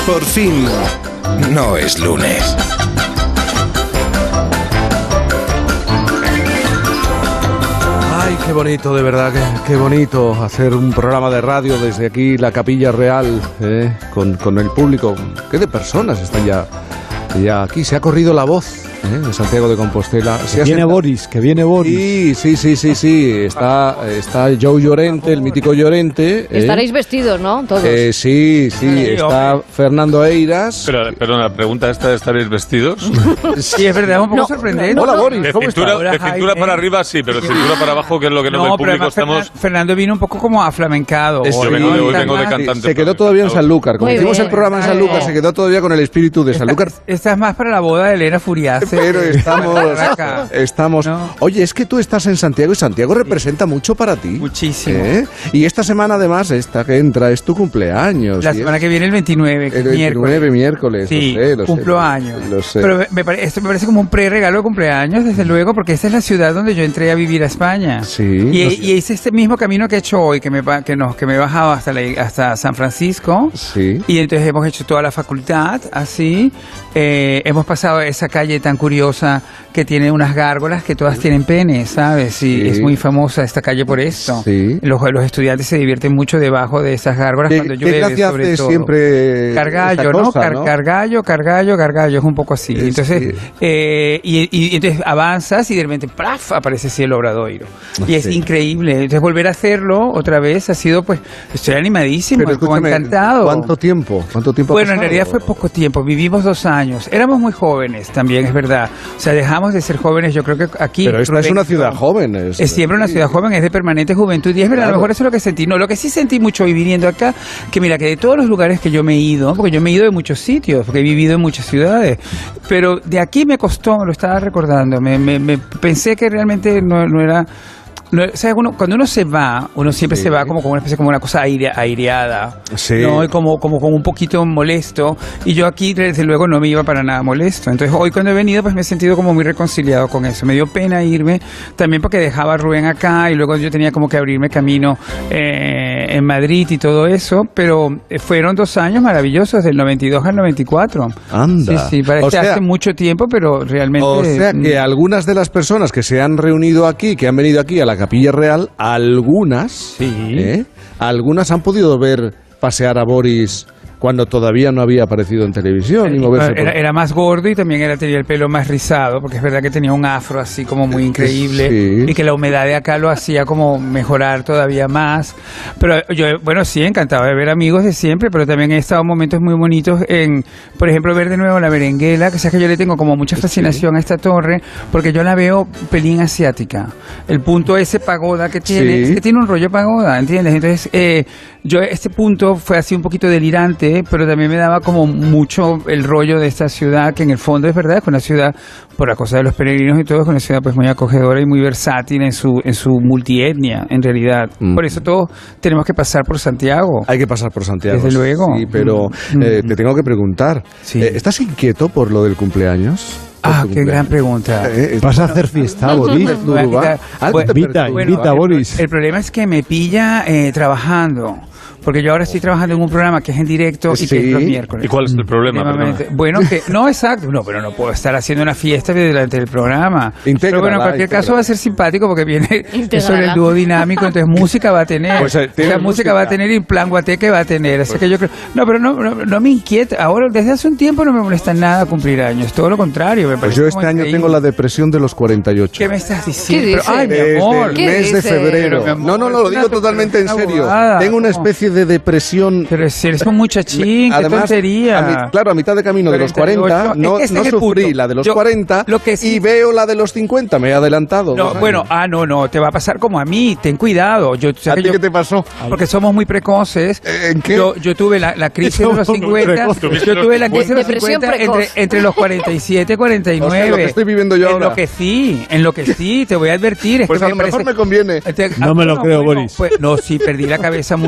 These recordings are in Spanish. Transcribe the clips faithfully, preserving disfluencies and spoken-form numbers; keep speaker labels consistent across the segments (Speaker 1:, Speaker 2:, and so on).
Speaker 1: Por fin, no es lunes.
Speaker 2: Ay, qué bonito, de verdad, qué, qué bonito hacer un programa de radio desde aquí, la Capilla Real, ¿eh? con, con el público. ¿Qué de personas están ya, ya aquí? Se ha corrido la voz, ¿eh? En Santiago de Compostela.
Speaker 3: Que
Speaker 2: Se
Speaker 3: viene
Speaker 2: sentado...
Speaker 3: Boris, que viene Boris.
Speaker 2: Sí, sí, sí, sí, sí. Está, está Joe Llorente, el mítico Llorente. ¿eh?
Speaker 4: Estaréis vestidos, ¿no? Todos.
Speaker 2: Eh, sí, sí. Está Fernando Eiras.
Speaker 5: Pero, pero la pregunta esta de ¿estaréis vestidos?
Speaker 6: Sí, es verdad, un poco
Speaker 4: No,
Speaker 6: sorprendente.
Speaker 4: no,
Speaker 2: Hola,
Speaker 4: no.
Speaker 2: Boris,
Speaker 5: De
Speaker 2: ¿cómo
Speaker 5: cintura,
Speaker 2: estás?
Speaker 5: de cintura para arriba sí, pero de cintura para abajo, que es lo que no,
Speaker 6: No,
Speaker 5: el
Speaker 6: pero
Speaker 5: público
Speaker 6: además
Speaker 5: estamos...
Speaker 6: Fernan- Fernando vino un poco como aflamencado.
Speaker 2: Es-
Speaker 6: hoy,
Speaker 5: Yo
Speaker 2: Sí,
Speaker 5: vengo, de,
Speaker 6: Está
Speaker 5: vengo de
Speaker 6: más-
Speaker 5: cantante.
Speaker 2: Se quedó todavía en Sanlúcar. Como
Speaker 4: Muy
Speaker 2: hicimos
Speaker 4: bien.
Speaker 2: el programa en
Speaker 4: Muy
Speaker 2: Sanlúcar,
Speaker 4: bien.
Speaker 2: se quedó todavía con el espíritu de Sanlúcar.
Speaker 6: Esta, esta es más para la boda de Elena Furiace.
Speaker 2: Pero estamos,
Speaker 6: Barraca.
Speaker 2: estamos.
Speaker 6: No.
Speaker 2: Oye, es que tú estás en Santiago y Santiago representa mucho para ti.
Speaker 6: Muchísimo.
Speaker 2: ¿Eh? Y esta semana, además, esta que entra es tu cumpleaños.
Speaker 6: La
Speaker 2: y
Speaker 6: semana
Speaker 2: es
Speaker 6: que viene, el veintinueve, que
Speaker 2: el
Speaker 6: es
Speaker 2: veintinueve, miércoles.
Speaker 6: Sí,
Speaker 2: lo sé, lo sé,
Speaker 6: cumplo
Speaker 2: lo-
Speaker 6: años.
Speaker 2: Lo sé.
Speaker 6: Pero me pare- esto me parece como un pre-regalo de cumpleaños, desde luego, porque esta es la ciudad donde yo entré a vivir a España.
Speaker 2: Sí,
Speaker 6: Y,
Speaker 2: no sé.
Speaker 6: y hice este mismo camino que he hecho hoy, que me, pa- que no, que me he bajado hasta, la- hasta San Francisco.
Speaker 2: Sí.
Speaker 6: Y entonces hemos hecho toda la facultad, así. Eh, hemos pasado esa calle tan curiosa que tiene unas gárgolas que todas tienen penes, ¿sabes? Y
Speaker 2: Sí.
Speaker 6: es muy famosa esta calle por esto.
Speaker 2: Sí.
Speaker 6: Los, los estudiantes se divierten mucho debajo de esas gárgolas
Speaker 2: ¿Qué,
Speaker 6: cuando
Speaker 2: qué
Speaker 6: llueve,
Speaker 2: gracia
Speaker 6: sobre
Speaker 2: hace
Speaker 6: todo.
Speaker 2: siempre
Speaker 6: Cargallo,
Speaker 2: esta
Speaker 6: ¿no?
Speaker 2: cosa,
Speaker 6: Car-
Speaker 2: ¿no?
Speaker 6: Cargallo, cargallo, cargallo, es un poco así.
Speaker 2: Es
Speaker 6: Entonces,
Speaker 2: que-
Speaker 6: eh, y, y- y entonces avanzas y de repente ¡praf! Aparece así el Obradoiro. Y es
Speaker 2: Sí.
Speaker 6: increíble. Entonces volver a hacerlo otra vez ha sido, pues, estoy animadísimo,
Speaker 2: Pero
Speaker 6: como
Speaker 2: escúchame,
Speaker 6: encantado.
Speaker 2: ¿cuánto tiempo? ¿Cuánto tiempo ha
Speaker 6: Bueno, en
Speaker 2: pasado?
Speaker 6: realidad fue poco tiempo, vivimos dos años. Éramos muy jóvenes también, es verdad. O sea, dejamos de ser jóvenes, yo creo que aquí...
Speaker 2: Pero esta es
Speaker 6: Rubén,
Speaker 2: una ciudad joven. Es,
Speaker 6: es siempre una ciudad joven, es de permanente juventud y es verdad, a
Speaker 2: Claro.
Speaker 6: lo mejor eso es lo que sentí. No, lo que sí sentí mucho hoy viniendo acá, que mira, que de todos los lugares que yo me he ido, porque yo me he ido de muchos sitios, porque he vivido en muchas ciudades, pero de aquí me costó, me lo estaba recordando, me, me, me pensé que realmente no, no era... No, o sea, uno- cuando uno se va, uno siempre
Speaker 2: Sí.
Speaker 6: se va como como una especie como una cosa aire, aireada,
Speaker 2: Sí.
Speaker 6: ¿no? Y como, como, como un poquito molesto. Y yo aquí, desde luego, no me iba para nada molesto. Entonces, hoy cuando he venido, pues me he sentido como muy reconciliado con eso. Me dio pena irme, también porque dejaba a Rubén acá y luego yo tenía como que abrirme camino eh, en Madrid y todo eso. Pero eh, fueron dos años maravillosos, del noventa y dos al noventa y cuatro.
Speaker 2: Anda.
Speaker 6: Sí, sí, parece
Speaker 2: O sea-
Speaker 6: hace mucho tiempo, pero realmente...
Speaker 2: O sea que
Speaker 6: mm,
Speaker 2: algunas de las personas que se han reunido aquí, que han venido aquí a la Capilla Real, algunas,
Speaker 6: Sí.
Speaker 2: ¿eh? algunas han podido ver pasear a Boris cuando todavía no había aparecido en televisión y moverse por-
Speaker 6: Era, era más gordo y también era, tenía el pelo más rizado, porque es verdad que tenía un afro así como muy increíble
Speaker 2: Sí.
Speaker 6: y que la humedad de acá lo hacía como mejorar todavía más. Pero yo, bueno, sí, encantado de ver amigos de siempre, pero también he estado en momentos muy bonitos en, por ejemplo, ver de nuevo la Berenguela, que sabes que yo le tengo como mucha fascinación a esta torre, porque yo la veo pelín asiática. El punto ese pagoda que tiene,
Speaker 2: Sí.
Speaker 6: es que tiene un rollo pagoda, ¿entiendes? Entonces, eh, yo este punto fue así un poquito delirante, pero también me daba como mucho el rollo de esta ciudad, que en el fondo es verdad, es una ciudad, por la cosa de los peregrinos y todo, es una ciudad pues muy acogedora y muy versátil en su en su multietnia, en realidad.
Speaker 2: Mm.
Speaker 6: Por eso todos tenemos que pasar por Santiago.
Speaker 2: Hay que pasar por Santiago.
Speaker 6: Desde luego.
Speaker 2: Sí, pero
Speaker 6: Mm.
Speaker 2: eh, te tengo que preguntar.
Speaker 6: Sí.
Speaker 2: eh, ¿Estás inquieto por lo del cumpleaños? Por
Speaker 6: Ah,
Speaker 2: tu
Speaker 6: qué
Speaker 2: cumpleaños.
Speaker 6: gran pregunta.
Speaker 2: Eh, eh,
Speaker 3: Vas a hacer fiesta, Boris.
Speaker 2: ¿Te perturba? ¿Algo te
Speaker 3: Invita,
Speaker 2: perturba?
Speaker 3: invita, Boris.
Speaker 6: El problema es que me pilla eh, trabajando. Porque yo ahora estoy trabajando en un programa que es en directo y que es los
Speaker 2: Sí.
Speaker 6: miércoles.
Speaker 5: ¿Y cuál es el problema?
Speaker 6: Mínimamente.
Speaker 5: Perdona?
Speaker 6: Bueno, que no, exacto. No, pero no puedo estar haciendo una fiesta delante del programa.
Speaker 2: Intégrala,
Speaker 6: Pero bueno, en cualquier
Speaker 2: intégrala.
Speaker 6: caso va a ser simpático porque viene
Speaker 4: Intégrala.
Speaker 6: sobre el dúo dinámico, entonces música va a tener.
Speaker 2: Pues, eh,
Speaker 6: o
Speaker 2: tiene
Speaker 6: sea, música va a
Speaker 2: música.
Speaker 6: tener y plan guateque va a tener. Así que yo creo. No, pero no, no, no me inquieta. Ahora, desde hace un tiempo no me molesta nada cumplir años. Todo lo contrario, me
Speaker 2: Pues
Speaker 6: parece
Speaker 2: yo este
Speaker 6: como
Speaker 2: año
Speaker 6: increíble.
Speaker 2: tengo la depresión de los cuarenta y ocho.
Speaker 6: ¿Qué me estás diciendo?
Speaker 4: ¿Qué
Speaker 6: Pero,
Speaker 4: dice?
Speaker 6: ay, mi
Speaker 2: Desde
Speaker 6: amor.
Speaker 2: el
Speaker 4: ¿Qué
Speaker 2: mes de
Speaker 4: dice?
Speaker 2: febrero.
Speaker 6: Pero, mi amor,
Speaker 2: no, no, no, lo
Speaker 6: es
Speaker 2: digo
Speaker 6: una-
Speaker 2: totalmente en
Speaker 6: una
Speaker 2: serio.
Speaker 6: bobada,
Speaker 2: Tengo una
Speaker 6: ¿cómo?
Speaker 2: especie de depresión.
Speaker 6: Pero si eres un muchachín, qué
Speaker 2: Además,
Speaker 6: tontería.
Speaker 2: a mi- claro, a mitad de camino de los
Speaker 6: cuarenta y ocho,
Speaker 2: cuarenta, no,
Speaker 6: es que este
Speaker 2: no
Speaker 6: es el
Speaker 2: sufrí
Speaker 6: punto.
Speaker 2: la de los
Speaker 6: Yo-
Speaker 2: cuarenta
Speaker 6: lo que sí-
Speaker 2: y veo la de los cincuenta, me he adelantado.
Speaker 6: No,
Speaker 2: dos años.
Speaker 6: bueno, ah, no, no, te va a pasar como a mí, ten cuidado. Yo, o sea
Speaker 2: ¿A
Speaker 6: que
Speaker 2: ti
Speaker 6: yo-
Speaker 2: qué te pasó?
Speaker 6: Porque somos muy precoces.
Speaker 2: Eh, ¿en qué?
Speaker 6: Yo, yo tuve la, la crisis de los
Speaker 3: Somos muy
Speaker 6: cincuenta.
Speaker 3: precoces.
Speaker 6: Yo tuve la crisis de los
Speaker 4: Depresión
Speaker 6: cincuenta entre,
Speaker 4: precoz.
Speaker 6: entre los cuarenta y siete y cuarenta y nueve.
Speaker 2: O sea, lo que estoy viviendo yo ahora.
Speaker 6: Enloquecí, enloquecí, te voy a advertir. Es
Speaker 2: Pues
Speaker 6: que
Speaker 2: a lo mejor
Speaker 6: parece-
Speaker 2: me conviene.
Speaker 6: Este-
Speaker 3: No me lo creo,
Speaker 6: bueno,
Speaker 3: Boris.
Speaker 6: pues, no, sí, perdí la cabeza muchísimo.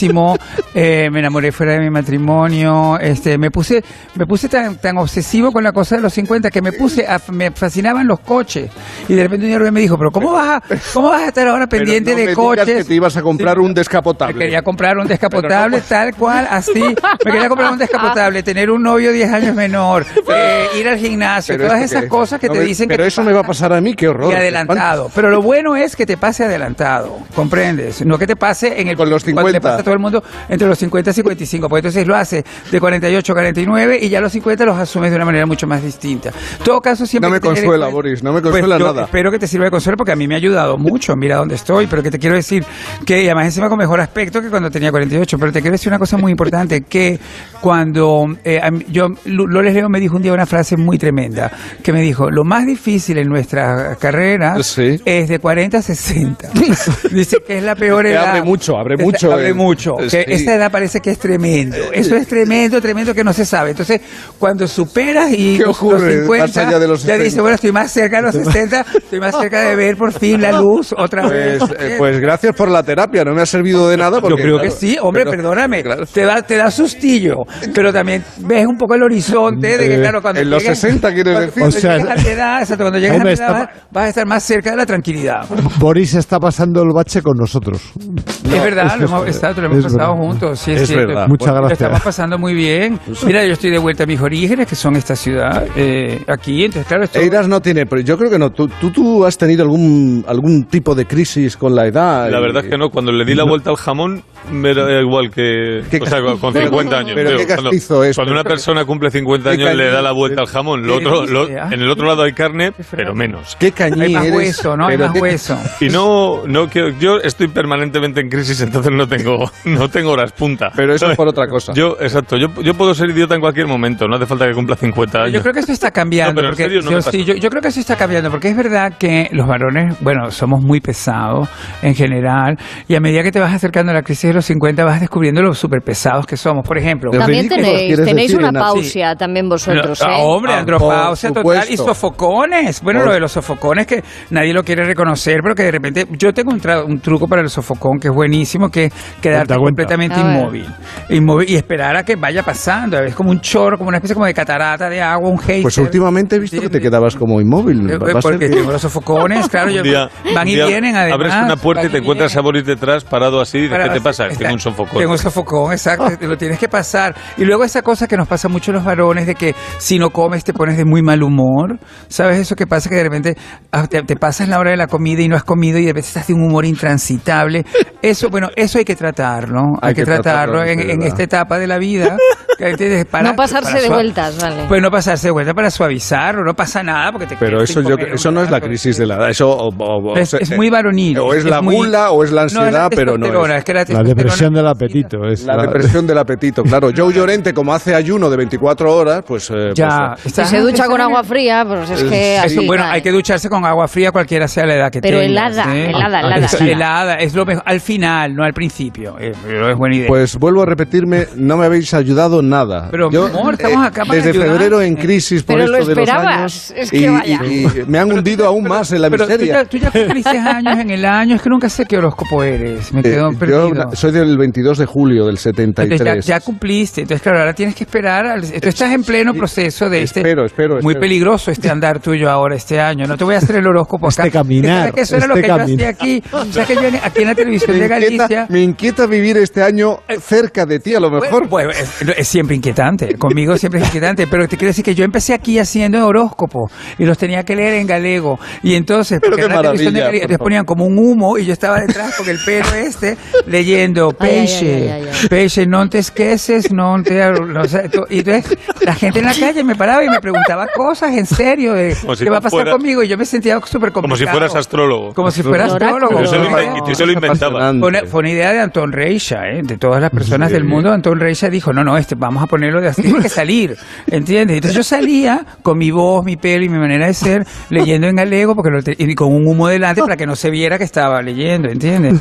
Speaker 6: muchísimo, eh, me enamoré fuera de mi matrimonio, este, me puse, me puse tan, tan obsesivo con la cosa de los cincuenta que me puse, a, me fascinaban los coches. Y de repente un día Rubén me dijo, pero ¿cómo vas a, cómo vas a estar ahora pendiente
Speaker 2: Pero no
Speaker 6: de
Speaker 2: me
Speaker 6: coches?
Speaker 2: digas que te ibas a comprar
Speaker 6: Sí,
Speaker 2: un descapotable.
Speaker 6: Me quería comprar un descapotable tal cual, así. Me quería comprar un descapotable, tener un novio diez años menor, eh, ir al gimnasio,
Speaker 2: Pero
Speaker 6: todas
Speaker 2: esto
Speaker 6: esas
Speaker 2: que-
Speaker 6: cosas que
Speaker 2: no
Speaker 6: te
Speaker 2: me-
Speaker 6: dicen que
Speaker 2: Pero
Speaker 6: te
Speaker 2: eso me va a pasar a mí, qué horror.
Speaker 6: y adelantado. Pero lo bueno es que te pase adelantado, ¿comprendes? No que te pase en el
Speaker 2: Con los
Speaker 6: cuando le
Speaker 2: cincuenta.
Speaker 6: pasa a todo el mundo entre los cincuenta y cincuenta y cinco, porque entonces lo hace de cuarenta y ocho a cuarenta y nueve y ya los cincuenta los asumes de una manera mucho más distinta. En todo caso, siempre
Speaker 2: No me
Speaker 6: hay que tener en
Speaker 2: consuela,
Speaker 6: cuenta-
Speaker 2: Boris, no me
Speaker 6: Pues
Speaker 2: consuela
Speaker 6: yo
Speaker 2: nada.
Speaker 6: Espero que te sirva de consuelo porque a mí me ha ayudado mucho. Mira dónde estoy, pero que te quiero decir que, y además encima con mejor aspecto que cuando tenía cuarenta y ocho, pero te quiero decir una cosa muy importante, que cuando eh, a mí- yo, Loles León me dijo un día una frase muy tremenda, que me dijo, lo más difícil en nuestra carrera
Speaker 2: Sí.
Speaker 6: es de cuarenta a sesenta. Dice que es la peor
Speaker 2: Que
Speaker 6: edad.
Speaker 2: abre mucho, abre
Speaker 6: Es-
Speaker 2: mucho,
Speaker 6: Abre
Speaker 2: eh.
Speaker 6: mucho. Que
Speaker 2: Sí.
Speaker 6: esa edad parece que es tremendo. Eso es tremendo, tremendo que no se sabe. Entonces, cuando superas y
Speaker 2: ¿Qué
Speaker 6: los,
Speaker 2: ocurre
Speaker 6: los cincuenta,
Speaker 2: más allá de los
Speaker 6: ya
Speaker 2: sesenta?
Speaker 6: dice, bueno, estoy más cerca de los sesenta, estoy más cerca de ver por fin la luz otra vez.
Speaker 2: Pues, eh, pues gracias por la terapia, no me ha servido de nada. Porque,
Speaker 6: Yo creo que
Speaker 2: claro,
Speaker 6: sí, hombre,
Speaker 2: pero-
Speaker 6: perdóname,
Speaker 2: claro.
Speaker 6: te da, te da sustillo, pero también ves un poco el horizonte de que,
Speaker 2: Eh,
Speaker 6: claro, cuando
Speaker 2: en los
Speaker 6: llegues-
Speaker 2: sesenta, ¿quieres
Speaker 6: cuando-
Speaker 2: decir?
Speaker 6: cuando
Speaker 3: O sea,
Speaker 6: llegues a la edad, exacto, cuando llegues
Speaker 3: hombre,
Speaker 6: a la edad,
Speaker 3: está-
Speaker 6: vas a estar más cerca de la tranquilidad.
Speaker 3: Boris está pasando el bache con nosotros.
Speaker 6: es verdad,
Speaker 3: es
Speaker 6: lo hemos,
Speaker 3: verdad.
Speaker 6: estado, lo hemos
Speaker 3: Es
Speaker 6: pasado
Speaker 3: verdad.
Speaker 6: juntos, sí, es,
Speaker 2: Es
Speaker 6: cierto.
Speaker 2: verdad.
Speaker 3: Muchas
Speaker 6: Lo
Speaker 3: gracias.
Speaker 6: estamos pasando muy bien. Mira, yo estoy de vuelta a mis orígenes, que son esta ciudad, eh, aquí, entonces, claro, esto...
Speaker 2: Eiras no tiene, pero yo creo que no. ¿Tú, tú, tú has tenido algún, algún tipo de crisis con la edad?
Speaker 5: La
Speaker 2: Y-
Speaker 5: verdad es que no. Cuando le di la vuelta al jamón, me era igual que...
Speaker 2: ¿Qué
Speaker 5: O sea, con- con
Speaker 2: castizo?
Speaker 5: cincuenta años.
Speaker 2: Pero
Speaker 5: Digo,
Speaker 2: qué
Speaker 5: cuando,
Speaker 2: castizo es.
Speaker 5: cuando una persona cumple cincuenta
Speaker 2: Qué
Speaker 5: años, le da
Speaker 2: cañí.
Speaker 5: la vuelta al jamón. Lo
Speaker 6: ¿Qué
Speaker 5: otro, lo-
Speaker 6: dice, ah?
Speaker 5: en el otro lado hay carne, pero menos.
Speaker 2: Qué cañí
Speaker 6: Hay más
Speaker 2: eres,
Speaker 6: hueso, ¿no? Hay
Speaker 2: pero
Speaker 6: más
Speaker 2: qué-
Speaker 6: hueso.
Speaker 5: Y no, no quiero, yo estoy permanentemente en crisis, entonces no tengo, no tengo horas punta.
Speaker 2: Pero eso es
Speaker 5: ¿sabes?
Speaker 2: por otra cosa.
Speaker 5: Yo, exacto, yo, yo puedo ser idiota en cualquier momento, no hace falta que cumpla cincuenta años.
Speaker 6: Yo creo que eso está cambiando.
Speaker 5: No, pero en
Speaker 6: porque
Speaker 5: serio no
Speaker 6: yo,
Speaker 5: me pasa.
Speaker 6: sí, yo, yo creo que eso está cambiando, porque es verdad que los varones, bueno, somos muy pesados en general, y a medida que te vas acercando a la crisis de los cincuenta vas descubriendo lo súper pesados que somos. Por ejemplo,
Speaker 2: Pero
Speaker 4: También
Speaker 2: ridículos,
Speaker 4: tenéis,
Speaker 2: ¿quieres
Speaker 4: tenéis
Speaker 2: decir,
Speaker 4: una
Speaker 2: Ena?
Speaker 4: pausia también vosotros,
Speaker 6: No,
Speaker 4: ¿eh?
Speaker 6: ah, hombre,
Speaker 2: Ah,
Speaker 6: andropausia
Speaker 2: por
Speaker 6: total y
Speaker 2: supuesto.
Speaker 6: sofocones. Bueno,
Speaker 2: Por-
Speaker 6: lo de los sofocones que nadie lo quiere reconocer, pero que de repente yo tengo un, tra- un truco para el sofocón que es buenísimo, que es quedarte
Speaker 3: Cuenta, cuenta.
Speaker 6: completamente
Speaker 4: A ver.
Speaker 6: inmóvil, inmóvil y esperar a que vaya pasando. Es como un chorro, como una especie como de catarata de agua, un hater.
Speaker 2: Pues últimamente he visto que te quedabas como inmóvil.
Speaker 6: Eh,
Speaker 2: Va a ser
Speaker 6: Porque
Speaker 2: que-
Speaker 6: tengo los sofocones, claro, yo-
Speaker 5: Un día-
Speaker 6: van
Speaker 5: un
Speaker 6: y
Speaker 5: día
Speaker 6: vienen además.
Speaker 5: abres una puerta y
Speaker 6: van
Speaker 5: te encuentras a
Speaker 6: vienen.
Speaker 5: Boris detrás, parado así, y dices,
Speaker 6: Para-
Speaker 5: ¿qué te pasa?
Speaker 6: está-
Speaker 5: Tengo un sofocón.
Speaker 6: Tengo un sofocón, exacto. Lo tienes que pasar. Y luego esa cosa que nos pasa mucho a los varones de que si no comes te pones de muy mal humor. ¿Sabes eso que pasa? Que de repente ah, te, te pasas la hora de la comida y no has comido y de repente estás de un humor intransitable. Eso, bueno, eso hay que tratarlo. Hay,
Speaker 2: Hay
Speaker 6: que,
Speaker 2: que
Speaker 6: tratarlo,
Speaker 2: tratarlo,
Speaker 6: en,
Speaker 2: de
Speaker 6: en
Speaker 2: verdad.
Speaker 6: esta etapa de la vida. Que entiendes, para-
Speaker 4: No pasarse
Speaker 6: para
Speaker 4: de
Speaker 6: sua-
Speaker 4: vueltas, vale.
Speaker 6: Pues no pasarse de vuelta para suavizarlo. No pasa nada porque te
Speaker 2: Pero
Speaker 6: quedas
Speaker 2: eso
Speaker 6: sin
Speaker 2: yo,
Speaker 6: comer
Speaker 2: eso
Speaker 6: un
Speaker 2: no es la
Speaker 6: rato.
Speaker 2: crisis de la edad. Eso o- o- o-
Speaker 6: Es,
Speaker 2: o-
Speaker 6: es muy varonil.
Speaker 2: O es la
Speaker 6: muy-
Speaker 2: gula o es la
Speaker 6: No, es
Speaker 2: ansiedad, pero no
Speaker 6: testosterona,
Speaker 2: es.
Speaker 6: es que la
Speaker 3: La
Speaker 6: testosterona-
Speaker 3: depresión del apetito. Es
Speaker 2: La depresión del apetito, claro. Joe Llorente, como hace ayuno de veinticuatro horas, pues... eh,
Speaker 6: Ya.
Speaker 2: pues,
Speaker 4: Si se ducha con agua fría, pues es que
Speaker 2: Eso,
Speaker 4: así
Speaker 6: Eso, bueno,
Speaker 4: cae.
Speaker 6: hay que ducharse con agua fría cualquiera sea la edad que
Speaker 4: Pero
Speaker 6: tengas.
Speaker 4: helada,
Speaker 6: ¿eh?
Speaker 4: helada, helada,
Speaker 6: Es
Speaker 4: helada.
Speaker 6: helada, es lo mejor. Al final, no al principio. Eh, pero es buena idea.
Speaker 2: Pues vuelvo a repetirme, no me habéis ayudado nada.
Speaker 6: Pero, amor, estamos acá para
Speaker 2: desde
Speaker 6: ayudarte.
Speaker 2: febrero en crisis por
Speaker 4: Pero lo
Speaker 2: esto de los
Speaker 4: esperabas,
Speaker 2: años.
Speaker 4: es que
Speaker 2: y,
Speaker 4: vaya.
Speaker 2: y- y me han hundido aún más en la
Speaker 6: Pero tú
Speaker 2: miseria.
Speaker 6: ya, tú ya cumpliste años en el año, es que nunca sé qué horóscopo eres. Me
Speaker 2: Eh,
Speaker 6: quedo
Speaker 2: yo
Speaker 6: perdido.
Speaker 2: na- soy del veintidós de julio del setenta y
Speaker 6: Entonces,
Speaker 2: tres.
Speaker 6: ya, ya cumpliste, entonces claro, ahora tienes que esperar. Al, tú estás en pleno proceso de este.
Speaker 2: Espero, espero,
Speaker 6: Muy
Speaker 2: espero.
Speaker 6: peligroso este andar tuyo ahora, este año. No te voy a hacer el horóscopo acá.
Speaker 3: Este caminar,
Speaker 6: ¿Sabes que eso era
Speaker 3: este
Speaker 6: lo que yo
Speaker 3: caminar.
Speaker 6: hacía aquí? ¿Sabes que yo en- aquí en la televisión
Speaker 2: me,
Speaker 6: de
Speaker 2: inquieta,
Speaker 6: Galicia?
Speaker 2: me inquieta vivir este año cerca de ti, a lo mejor.
Speaker 6: Bueno, es, es siempre inquietante. Conmigo siempre es inquietante. Pero te quiero decir que yo empecé aquí haciendo horóscopo y los tenía que leer en galego. Y entonces,
Speaker 2: Pero
Speaker 6: porque
Speaker 2: qué
Speaker 6: en la televisión de
Speaker 2: maravilla,
Speaker 6: Galicia,
Speaker 2: por
Speaker 6: entonces
Speaker 2: favor.
Speaker 6: ponían como un humo y yo estaba detrás con el pelo este leyendo
Speaker 4: Ay, ay,
Speaker 6: peixe,
Speaker 4: ay, ay, ay.
Speaker 6: peixe, non te esqueces, non te... No sé, to- y entonces la gente en la calle me paraba y me preguntaba cosas en serio de
Speaker 5: Como si
Speaker 6: qué va a pasar
Speaker 5: fuera-
Speaker 6: conmigo y yo me sentía súper complicado.
Speaker 5: Como si fueras astrólogo.
Speaker 6: Como si fuera
Speaker 4: Un oráculo.
Speaker 6: astrólogo.
Speaker 5: Y tú se lo
Speaker 4: No,
Speaker 5: inven- y tú se lo
Speaker 2: Es
Speaker 5: inventabas.
Speaker 2: apasionante.
Speaker 6: Fue una, fue una idea de Antón Reixa, ¿eh? De todas las personas del mundo. Antón Reixa dijo, no, no, este, vamos a ponerlo de así, tiene que salir, ¿entiendes? Entonces yo salía con mi voz, mi pelo y mi manera de ser, leyendo en galego, porque lo te- y con un humo delante para que no se viera que estaba leyendo, ¿entiendes?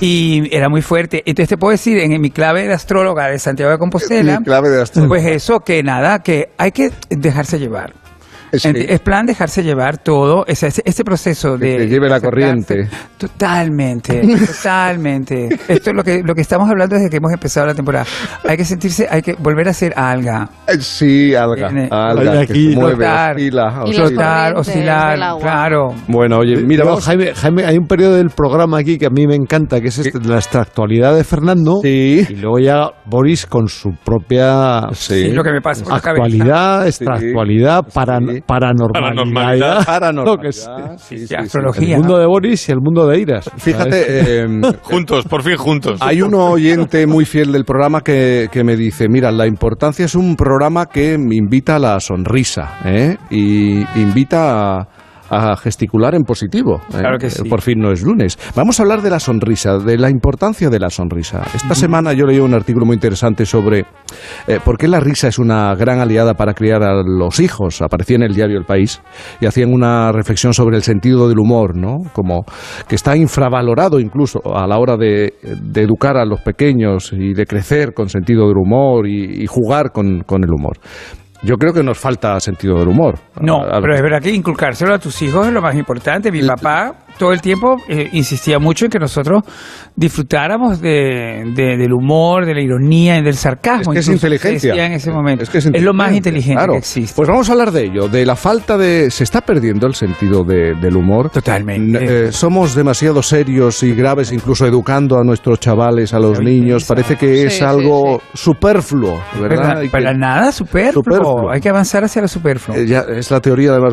Speaker 6: Y era muy fuerte. Entonces te puedo decir, en, en mi clave de astróloga de Santiago de Compostela,
Speaker 2: Mi clave de astróloga.
Speaker 6: pues eso, que nada, que hay que dejarse llevar.
Speaker 2: Sí.
Speaker 6: Ent- Es plan dejarse llevar todo, ese, ese, ese proceso
Speaker 2: Que
Speaker 6: de...
Speaker 2: te lleve la
Speaker 6: acercarse.
Speaker 2: corriente.
Speaker 6: Totalmente, totalmente. Esto es lo que, lo que estamos hablando desde que hemos empezado la temporada. Hay que sentirse, hay que volver a ser alga.
Speaker 2: Eh, Sí, alga.
Speaker 6: Tiene-
Speaker 2: Alga
Speaker 3: Oye,
Speaker 2: que
Speaker 3: aquí
Speaker 2: se mueve,
Speaker 6: flotar.
Speaker 2: oscila,
Speaker 4: Y
Speaker 2: oscila.
Speaker 4: las
Speaker 6: Flotar,
Speaker 4: corrientes
Speaker 6: oscilar,
Speaker 4: del agua.
Speaker 6: claro.
Speaker 2: Bueno, oye, mira,
Speaker 3: Mira,
Speaker 2: vamos.
Speaker 3: Jaime, Jaime, hay un periodo del programa aquí que a mí me encanta, que es este, la extractualidad de Fernando.
Speaker 2: Sí.
Speaker 3: Y luego ya Boris con su propia
Speaker 2: Sí.
Speaker 6: Sí, lo que me pasa por la cabeza.
Speaker 3: actualidad, extractualidad, paran-
Speaker 2: Sí.
Speaker 3: paranormalidad.
Speaker 5: Paranormalidad.
Speaker 2: Paranormalidad.
Speaker 3: Lo que es-
Speaker 2: Sí,
Speaker 6: Sí,
Speaker 2: sí,
Speaker 6: astrología.
Speaker 3: El mundo de Boris y el mundo de Iras. ¿sabes?
Speaker 2: Fíjate, eh,
Speaker 5: Juntos, por fin juntos.
Speaker 2: hay un oyente muy fiel del programa que, que me dice, mira, La Importancia es un programa que me invita a la sonrisa, ¿eh? Y invita a, a gesticular en positivo. ¿eh?
Speaker 6: Claro que sí.
Speaker 2: Por fin no es lunes. Vamos a hablar de la sonrisa, de la importancia de la sonrisa. Esta semana yo leí un artículo muy interesante sobre eh, por qué la risa es una gran aliada para criar a los hijos. Aparecía en el diario El País y hacían una reflexión sobre el sentido del humor, ¿no? Como que está infravalorado incluso a la hora de, de educar a los pequeños y de crecer con sentido del humor y, y jugar con, con el humor. Yo creo que nos falta sentido del humor.
Speaker 6: No,
Speaker 2: A- a-
Speaker 6: pero es verdad que inculcárselo a tus hijos es lo más importante. Mi papá todo el tiempo eh, insistía mucho en que nosotros disfrutáramos de, de- del humor, de la ironía y del sarcasmo.
Speaker 2: Es que es
Speaker 6: incluso,
Speaker 2: inteligencia.
Speaker 6: decía en ese momento.
Speaker 2: Es, que es,
Speaker 6: lo más
Speaker 2: inteligencia,
Speaker 6: inteligente
Speaker 2: claro.
Speaker 6: que existe.
Speaker 2: Pues vamos a hablar de ello, de la falta de... Se está perdiendo el sentido de- del humor.
Speaker 6: Totalmente.
Speaker 2: N- eh, somos demasiado serios y graves, incluso educando a nuestros chavales, a los
Speaker 6: Muy
Speaker 2: niños.
Speaker 6: interesante.
Speaker 2: Parece que es
Speaker 4: Sí, sí,
Speaker 2: algo superfluo, ¿verdad?
Speaker 6: Para,
Speaker 2: Y que-
Speaker 6: para nada superfluo.
Speaker 2: Superfluo.
Speaker 6: Hay que avanzar hacia lo superfluo.
Speaker 2: Eh, ya es la teoría además